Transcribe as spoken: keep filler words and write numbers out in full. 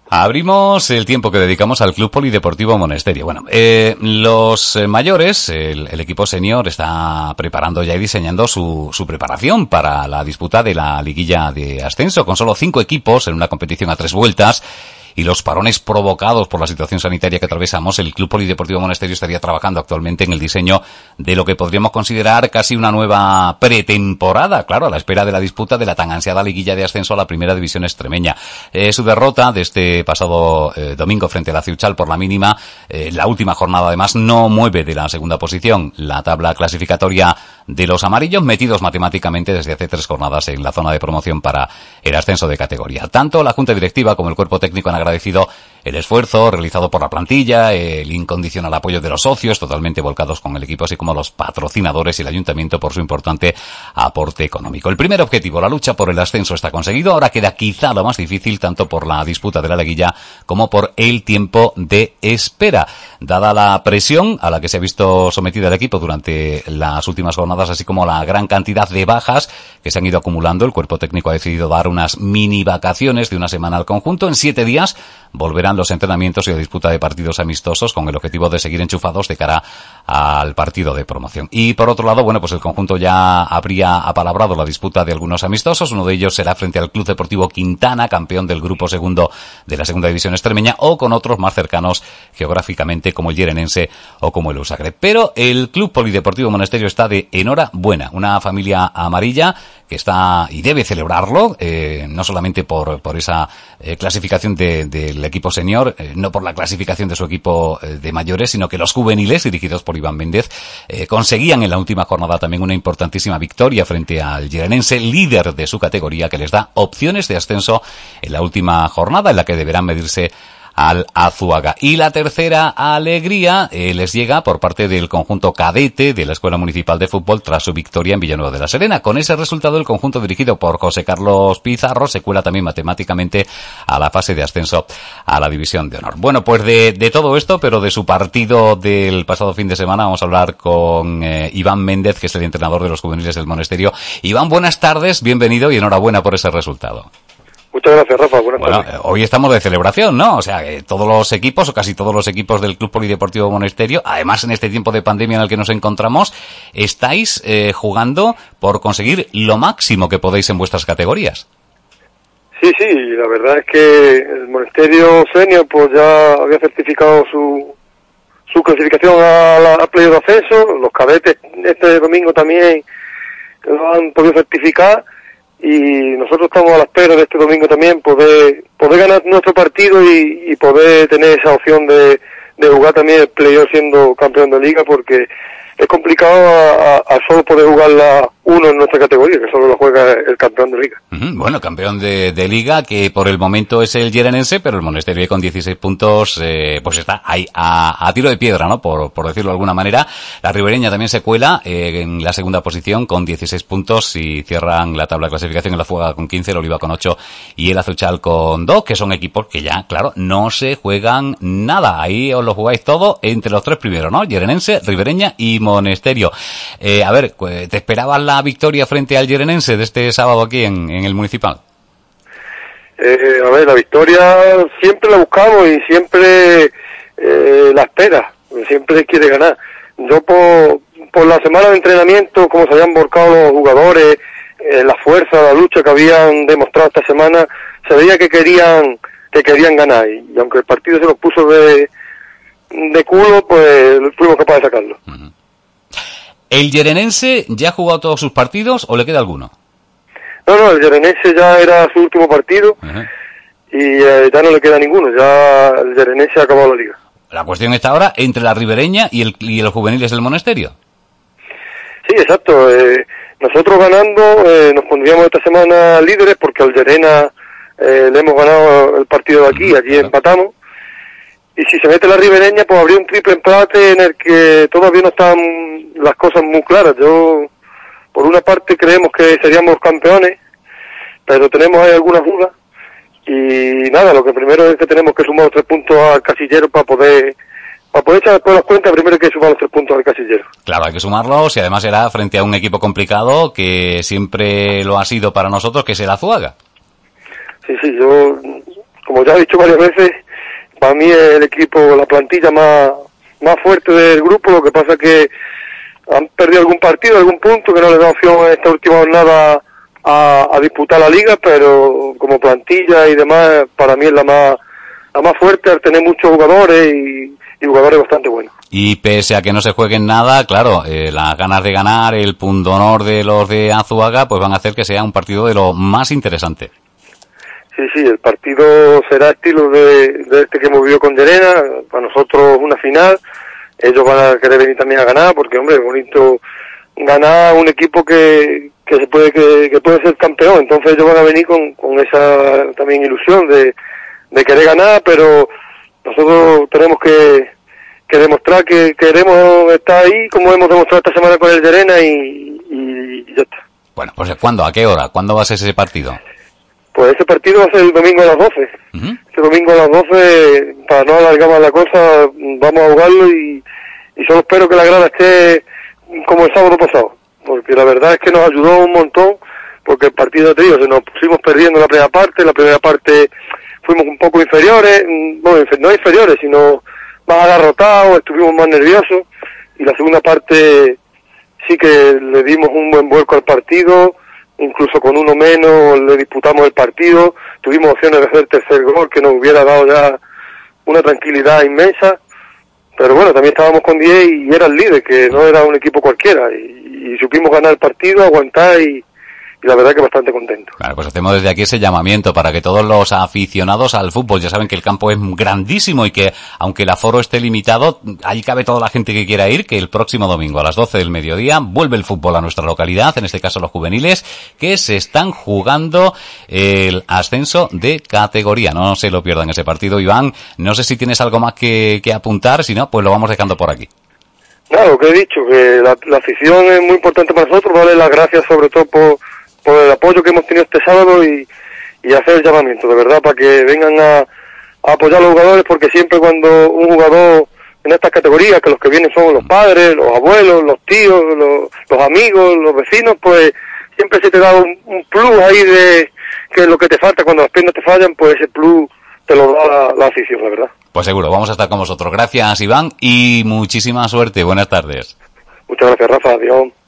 Abrimos el tiempo que dedicamos al Club Polideportivo Monesterio. Bueno, eh, los eh, mayores, el, el equipo senior está preparando ya y diseñando su, su preparación para la disputa de la liguilla de ascenso, con solo cinco equipos en una competición a tres vueltas. Y los parones provocados por la situación sanitaria que atravesamos, el Club Polideportivo Monesterio estaría trabajando actualmente en el diseño de lo que podríamos considerar casi una nueva pretemporada, claro, a la espera de la disputa de la tan ansiada liguilla de ascenso a la primera división extremeña. Eh, su derrota de este pasado eh, domingo frente a la Ciuchal por la mínima, eh, la última jornada además, no mueve de la segunda posición la tabla clasificatoria de los amarillos, metidos matemáticamente desde hace tres jornadas en la zona de promoción para el ascenso de categoría. Tanto la Junta Directiva como el cuerpo técnico han agradecido el esfuerzo realizado por la plantilla, el incondicional apoyo de los socios, totalmente volcados con el equipo, así como los patrocinadores y el ayuntamiento por su importante aporte económico. El primer objetivo, la lucha por el ascenso, está conseguido. Ahora queda quizá lo más difícil, tanto por la disputa de la liguilla como por el tiempo de espera. Dada la presión a la que se ha visto sometida el equipo durante las últimas jornadas, así como la gran cantidad de bajas que se han ido acumulando, el cuerpo técnico ha decidido dar unas mini vacaciones de una semana al conjunto. En siete días volverán los entrenamientos y la disputa de partidos amistosos con el objetivo de seguir enchufados de cara al partido de promoción. Y por otro lado, bueno, pues el conjunto ya habría apalabrado la disputa de algunos amistosos. Uno de ellos será frente al Club Deportivo Quintana, campeón del grupo segundo de la segunda división extremeña, o con otros más cercanos geográficamente como el Llerenense o como el Usagre. Pero el Club Polideportivo Monesterio está de enhorabuena, una familia amarilla que está y debe celebrarlo, eh, no solamente por, por esa eh, clasificación de, del equipo senior, eh, no por la clasificación de su equipo eh, de mayores, sino que los juveniles, dirigidos por Iván Méndez, eh, conseguían en la última jornada también una importantísima victoria frente al Llerenense, líder de su categoría, que les da opciones de ascenso en la última jornada, en la que deberán medirse al Azuaga. Y la tercera alegría eh, les llega por parte del conjunto cadete de la Escuela Municipal de Fútbol tras su victoria en Villanueva de la Serena. Con ese resultado, el conjunto dirigido por José Carlos Pizarro se cuela también matemáticamente a la fase de ascenso a la División de Honor. Bueno, pues de, de todo esto, pero de su partido del pasado fin de semana, vamos a hablar con eh, Iván Méndez, que es el entrenador de los juveniles del Monesterio. Iván, buenas tardes, bienvenido y enhorabuena por ese resultado. Muchas gracias, Rafa. Buenas bueno, tardes. Hoy estamos de celebración, ¿no? O sea, que todos los equipos, o casi todos los equipos del Club Polideportivo Monesterio, además en este tiempo de pandemia en el que nos encontramos, estáis eh, jugando por conseguir lo máximo que podéis en vuestras categorías. Sí, sí, la verdad es que el Monesterio Senior pues ya había certificado su su clasificación a la, al playoff de ascenso. Los cadetes este domingo también lo han podido certificar. Y nosotros estamos a la espera de este domingo también poder poder ganar nuestro partido y, y poder tener esa opción de, de jugar también el playoff siendo campeón de liga, porque es complicado a, a, a solo poder jugar la uno en nuestra categoría, que solo lo juega el campeón de liga. Uh-huh. Bueno, campeón de, de liga, que por el momento es el Llerenense, pero el Monesterio con dieciséis puntos, eh, pues está ahí a, a tiro de piedra, ¿no? Por, por decirlo de alguna manera. La ribereña también se cuela eh, en la segunda posición con dieciséis puntos y cierran la tabla de clasificación en la Fuga con quince, el Oliva con ocho y el Azuchal con dos, que son equipos que ya, claro, no se juegan nada. Ahí os lo jugáis todo entre los tres primeros, ¿no? Llerenense, ribereña y Monesterio. Eh, a ver, ¿te esperabas la victoria frente al Llerenense de este sábado aquí en, en el municipal? Eh, a ver, la victoria siempre la buscamos y siempre eh, la espera, siempre quiere ganar. Yo por, por la semana de entrenamiento, como se habían volcado los jugadores, eh, la fuerza, la lucha que habían demostrado esta semana, se veía que querían que querían ganar, y, y aunque el partido se nos puso de, de culo, pues fuimos capaces de sacarlo. Uh-huh. ¿El Llerenense ya ha jugado todos sus partidos o le queda alguno? No, no, el Llerenense ya era su último partido. Uh-huh. Y eh, ya no le queda ninguno, ya el Llerenense ha acabado la liga. La cuestión está ahora entre la ribereña y el y los juveniles del Monesterio. Sí, exacto. Eh, nosotros ganando eh, nos pondríamos esta semana líderes, porque al Llerena eh, le hemos ganado el partido de aquí, uh-huh, allí claro. Empatamos. Y si se mete la ribereña, pues habría un triple empate en el que todavía no están las cosas muy claras. Yo, por una parte, creemos que seríamos campeones, pero tenemos ahí algunas dudas. Y nada, lo que primero es que tenemos que sumar los tres puntos al casillero para poder para poder echar después las cuentas. Primero hay que sumar los tres puntos al casillero. Claro, hay que sumarlos, y además será frente a un equipo complicado que siempre lo ha sido para nosotros, que es el Azuaga. Sí, sí, yo... como ya he dicho varias veces, para mí es el equipo, la plantilla más, más fuerte del grupo. Lo que pasa es que han perdido algún partido, algún punto, que no les da opción en esta última jornada a, a disputar la liga, pero como plantilla y demás, para mí es la más, la más fuerte al tener muchos jugadores y, y jugadores bastante buenos. Y pese a que no se jueguen nada, claro, eh, las ganas de ganar, el pundonor de los de Azuaga, pues van a hacer que sea un partido de lo más interesante. Sí, sí, el partido será estilo de, de este que hemos vivido con Llerena. Para nosotros una final. Ellos van a querer venir también a ganar, porque, hombre, es bonito ganar un equipo que, que se puede que, que puede ser campeón. Entonces ellos van a venir con, con esa también ilusión de, de querer ganar, pero nosotros tenemos que, que demostrar que queremos estar ahí, como hemos demostrado esta semana con el Llerena, y, y ya está. Bueno, pues ¿cuándo? ¿A qué hora? ¿Cuándo va a ser ese partido? Pues ese partido va a ser el domingo a las doce. Uh-huh. Este domingo a las doce, para no alargar más la cosa, vamos a jugarlo y, y solo espero que la grada esté como el sábado pasado, porque la verdad es que nos ayudó un montón, porque el partido, te digo, se nos pusimos perdiendo la primera parte, la primera parte fuimos un poco inferiores, no, no inferiores, sino más agarrotados, estuvimos más nerviosos, y la segunda parte sí que le dimos un buen vuelco al partido. Incluso con uno menos le disputamos el partido, tuvimos opciones de hacer tercer gol que nos hubiera dado ya una tranquilidad inmensa, pero bueno, también estábamos con diez y era el líder, que no era un equipo cualquiera, y, y supimos ganar el partido, aguantar y, y la verdad que bastante contento. Claro, pues hacemos desde aquí ese llamamiento para que todos los aficionados al fútbol, ya saben que el campo es grandísimo y que aunque el aforo esté limitado, ahí cabe toda la gente que quiera ir, que el próximo domingo a las doce del mediodía vuelve el fútbol a nuestra localidad, en este caso los juveniles, que se están jugando el ascenso de categoría. No se lo pierdan ese partido, Iván. No sé si tienes algo más que, que apuntar, si no, pues lo vamos dejando por aquí. Claro, lo que he dicho, que la, la afición es muy importante para nosotros, darle las gracias sobre todo por por el apoyo que hemos tenido este sábado y, y hacer el llamamiento, de verdad, para que vengan a, a apoyar a los jugadores, porque siempre cuando un jugador en estas categorías, que los que vienen son los padres, los abuelos, los tíos, los, los amigos, los vecinos, pues siempre se te da un, un plus ahí de que es lo que te falta cuando las piernas te fallan, pues ese plus te lo da la, la afición, la verdad. Pues seguro, vamos a estar con vosotros. Gracias, Iván, y muchísima suerte. Buenas tardes. Muchas gracias, Rafa. Adiós.